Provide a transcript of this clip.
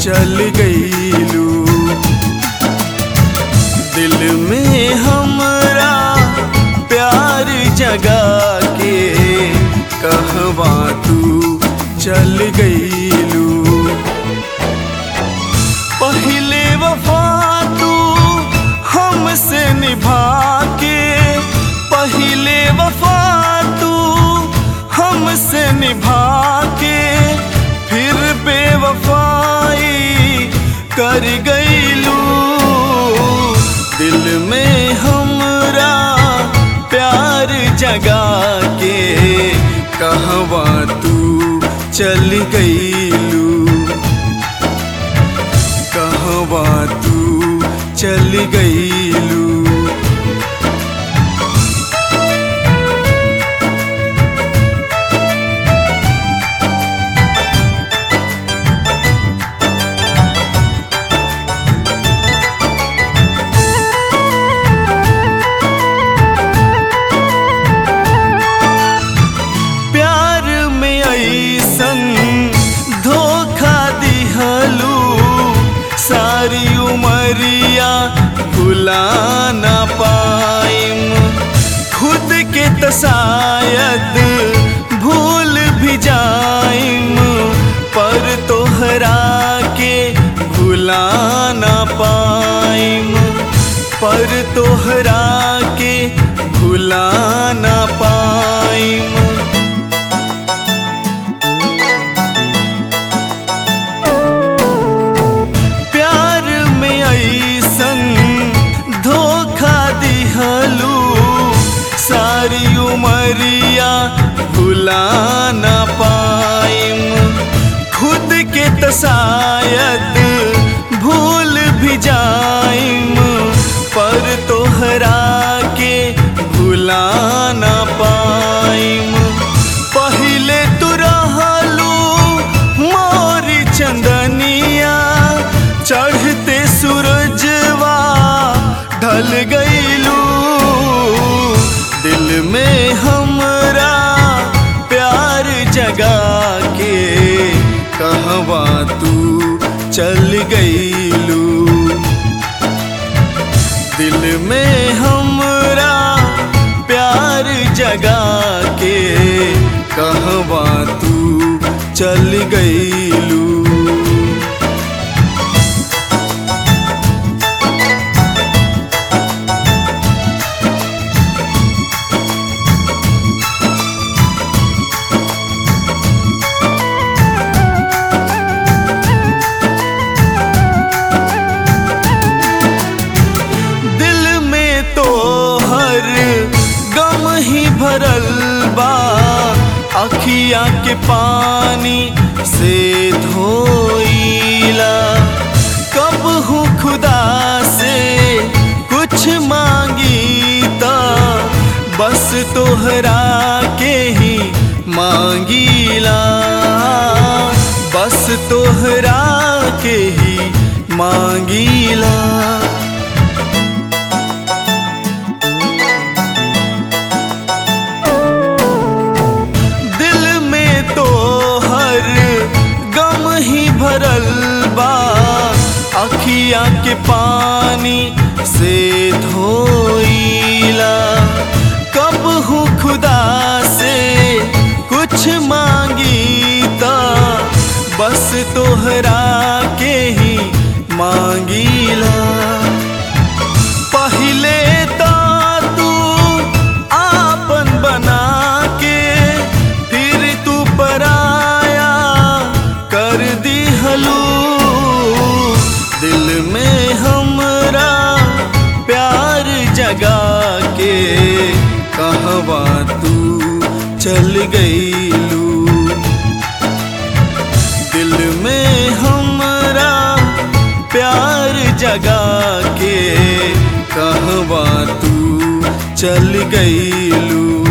चल गईलू। दिल में हमरा प्यार जगा के कहवा तू चल गईलू। पहले वफा तू हमसे निभा के, पहले वफा तू हमसे निभा के, फिर बेवफाई कर गईलू। दिल में हमरा प्यार जगा के कहवा तू चल गईलू। कहवा तू चल गईलू। प्यार में ऐसन धोखा दिहलू, सारी उमरिया भुला ना पाइम। खुद के तो शायद भूल भी जाइम, पर तोहरा के भुला ना पाइम, पर तोहरा के भुला ना पाइम। सारी उमरिया भुला ना पाइम, खुद के तो शायद भूल भी जाइम, पर तोहरा के भुला ना पाइम। पहले तू रहलू मोरी चंदनिया, चढ़ते सूरजवा ढल गईलू। दिल में हमरा प्यार जगा के कहवा तू चल गईलू। दिल में हमरा प्यार जगा के कहवा तू चल गईलू। भरल बा अखिया के पानी से धोइला, कब हूँ खुदा से कुछ मांगी ता बस तोहरा के ही मांगीला, बस तोहरा के ही मांगीला। भरल बा अखिया के पानी से धोइला, कब हूँ खुदा से कुछ मांगी ता बस तोहरा के ही मांगीला। पहले ता तू आपन बना के फिर तू पराया कर दिहलू। दिल में हमरा प्यार जगा के कहवा तू चल गईलू। दिल में हमरा प्यार जगा के कहवा तू चल गईलू।